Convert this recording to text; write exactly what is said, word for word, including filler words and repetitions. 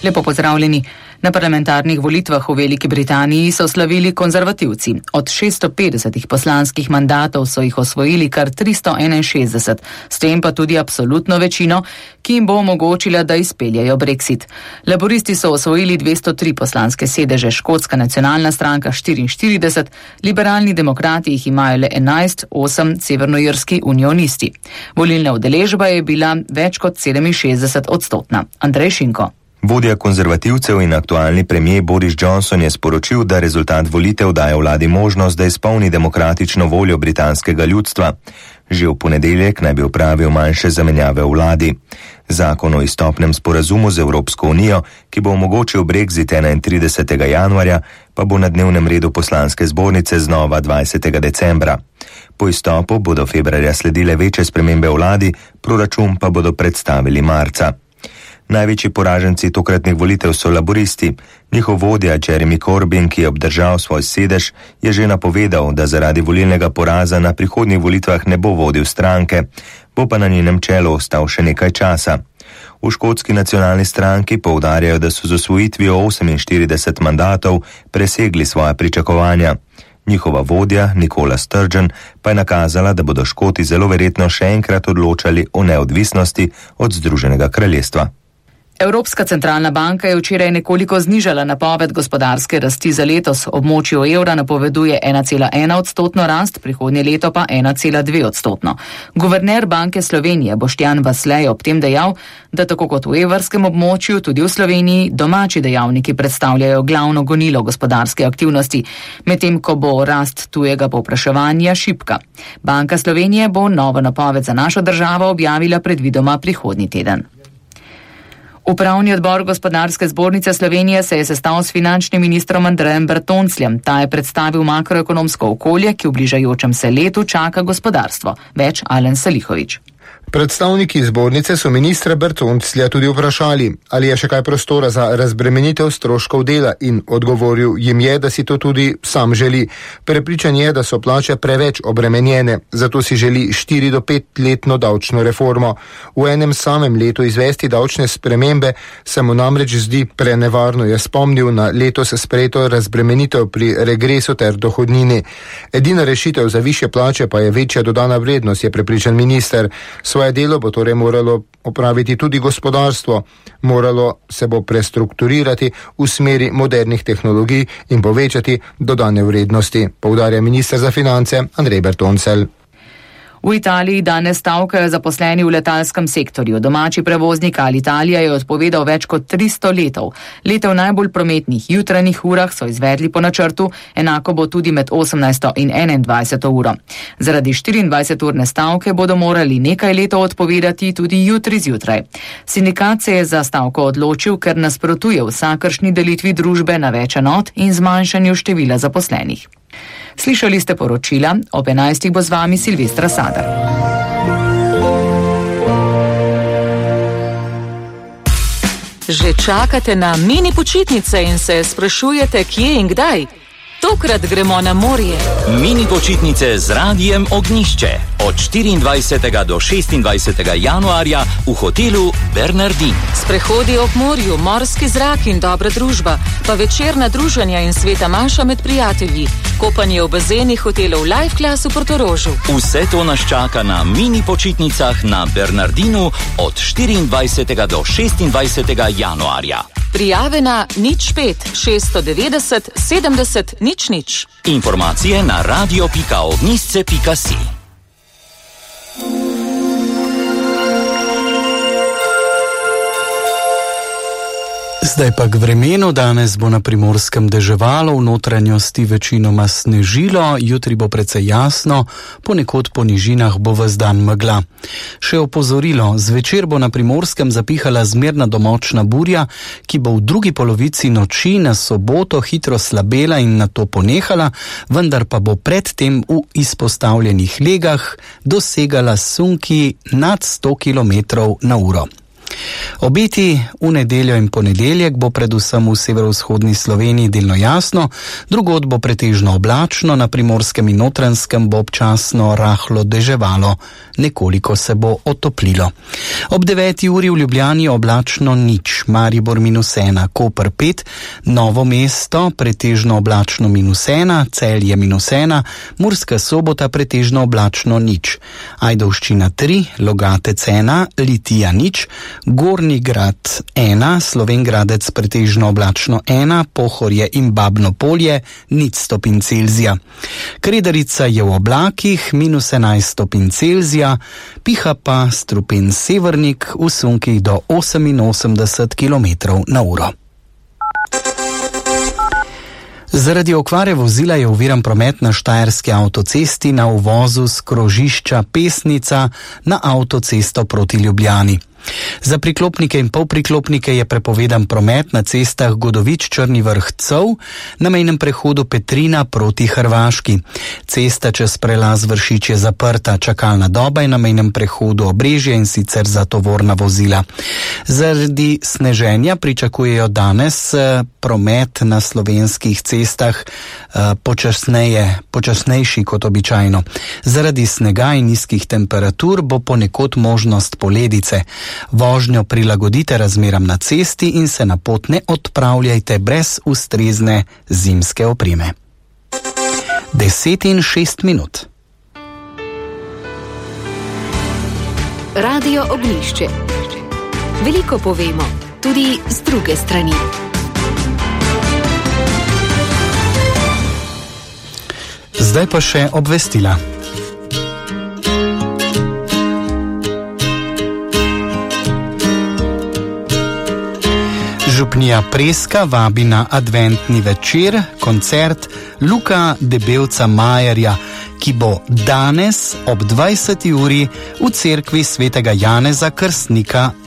Lepo pozdravljeni. Na parlamentarnih volitvah v Veliki Britaniji so slavili konzervativci. Od šeststo petdesetih poslanskih mandatov so jih osvojili kar tristo enainšestdeset, s tem pa tudi absolutno večino, ki jim bo omogočila, da izpeljejo Brexit. Laboristi so osvojili dvesto tri poslanske sedeže, Škotska nacionalna stranka štiriinštirideset, liberalni demokrati jih imajo le enajst, osem severnoirski unionisti. Volilna udeležba je bila več kot sedeminšestdeset odstotna. Andrej Šinko. Vodja konzervativcev in aktualni premijer Boris Johnson je sporočil, da rezultat volitev daje vladi možnost, da izpolni demokratično voljo britanskega ljudstva. Že v ponedeljek naj bi opravil manjše zamenjave v vladi. Zakon o izstopnem sporazumu z Evropsko unijo, ki bo omogočil Brexit enaintridesetega januarja, pa bo na dnevnem redu poslanske zbornice znova dvajsetega decembra. Po izstopu bodo februarja sledile večje spremembe v vladi, proračun pa bodo predstavili marca. Največji poraženci tokratnih volitev so laboristi. Njihov vodja Jeremy Corbyn, ki je obdržal svoj sedež, je že napovedal, da zaradi volilnega poraza na prihodnjih volitvah ne bo vodil stranke, bo pa na njenem čelu ostal še nekaj časa. V Škotski nacionalni stranki poudarjajo, da so z osvojitvijo oseminštirideset mandatov presegli svoja pričakovanja. Njihova vodja, Nicola Sturgeon, pa je nakazala, da bodo Škoti zelo verjetno še enkrat odločali o neodvisnosti od Združenega kraljestva. Evropska centralna banka je včeraj nekoliko znižala napoved gospodarske rasti za letos. Območju evra napoveduje ena cela ena odstotno rast, prihodnje leto pa ena cela dve odstotno. Guverner Banke Slovenije Boštjan Vasle je ob tem dejal, da tako kot v evrskem območju, tudi v Sloveniji domači dejavniki predstavljajo glavno gonilo gospodarske aktivnosti, medtem ko bo rast tujega povpraševanja šibka. Banka Slovenije bo novo napoved za našo državo objavila predvidoma prihodnji teden. Upravni odbor Gospodarske zbornice Slovenije se je sestal s finančnim ministrom Andrejem Bertoncljem. Ta je predstavil makroekonomsko okolje, ki v bližajočem se letu čaka gospodarstvo. Več Alen Salihovič. Predstavniki zbornice so ministra Bertonclja tudi vprašali, ali je še kaj prostora za razbremenitev stroškov dela, in odgovoril jim je, da si to tudi sam želi. Prepričan je, da so plače preveč obremenjene, zato si želi štiri do pet letno davčno reformo. V enem samem letu izvesti davčne spremembe se mu namreč zdi prenevarno, je spomnil na letos sprejeto razbremenitev pri regresu ter dohodnini. Edina rešitev za višje plače pa je večja dodana vrednost, je prepričan minister. Svoje delo bo torej moralo opraviti tudi gospodarstvo. Moralo se bo prestrukturirati v smeri modernih tehnologij in povečati dodane vrednosti, poudarja minister za finance Andrej Bertoncelj. V Italiji danes stavkajo zaposleni v letalskem sektorju. Domači prevoznik Alitalia je odpovedal več kot tristo letov. Lete v najbolj prometnih jutranjih urah so izvedli po načrtu, enako bo tudi med osemnajsto in enaindvajseto uro. Zaradi štiriindvajseturne stavke bodo morali nekaj letov odpovedati tudi jutri zjutraj. Sindikat se je za stavko odločil, ker nasprotuje vsakršni delitvi družbe na več enot in zmanjšanju števila zaposlenih. Slišali ste poročila, ob enajstih bo z vami Silvestra Sadar. Že čakate na mini počitnice in se sprašujete, kje in kdaj? Tokrat gremo na morje. Mini počitnice z Radijem Ognjišče od štiriindvajsetega do šestindvajsetega januarja v hotelu Bernardin. Sprehodi ob morju, morski zrak in dobra družba, pa večerna druženja in sveta maša med prijatelji, kopanje v bazenih hotelov Life Class v Portorožu. Vse to nas čaka na mini počitnicah na Bernardinu od štiriindvajsetega do šestindvajsetega januarja. Prijave na nič pet šeststo devetdeset sedemdeset nič nič. Informacije na radio pika ognjišče pika si. Zdaj pa k vremenu. Danes bo na Primorskem deževalo, v notranjosti večinoma snežilo, jutri bo precej jasno, ponekod po nižinah bo ves dan megla. Še opozorilo, zvečer bo na Primorskem zapihala zmerna do močna burja, ki bo v drugi polovici noči na soboto hitro slabela in nato ponehala, vendar pa bo predtem v izpostavljenih legah dosegala sunki nad sto kilometrov na uro. Obeti v nedeljo in ponedeljek bo predvsem v severovzhodni Sloveniji delno jasno, drugod bo pretežno oblačno, na Primorskem in Notranjskem bo občasno rahlo deževalo, nekoliko se bo otoplilo. Ob deveti uri v Ljubljani oblačno nič, Maribor minus ena, Koper pet, Novo mesto pretežno oblačno minus ena, Celje minus ena, Murska Sobota pretežno oblačno nič, Ajdovščina tri, Logatec ena, Litija nič, Gornji Grad ena, Slovenj Gradec pretežno oblačno ena, Pohorje in Babno Polje nič stopinj Celzija. Kredarica je v oblakih minus enajst stopinj Celzija, piha pa strupen severnik v sunkih do oseminosemdeset kilometrov na uro. Zaradi okvare vozila je oviran promet na Štajerski avtocesti na uvozu z krožišča Pesnica na avtocesto proti Ljubljani. Za priklopnike in polpriklopnike je prepovedan promet na cestah Godovič Črni Vrh-Cov, na mejnem prehodu Petrina proti Hrvaški. Cesta čez prelaz Vršič je zaprta, čakalna doba je na mejnem prehodu Obrežje in sicer za tovorna vozila. Zaradi sneženja pričakujejo danes promet na slovenskih cestah počasneje, počasnejši kot običajno. Zaradi snega in nizkih temperatur bo ponekod možnost poledice. Vožnjo prilagodite razmeram na cesti in se na pot ne odpravljajte brez ustrezne zimske opreme. Deset in šest minut. Radio Ognjišče. Veliko povemo, tudi z druge strani. Zdaj pa še obvestila. Župnija Preska vabi na adventni večer, koncert Luka Debevca Majerja, ki bo danes ob dvajseti uri v cerkvi svetega Janeza Krstnika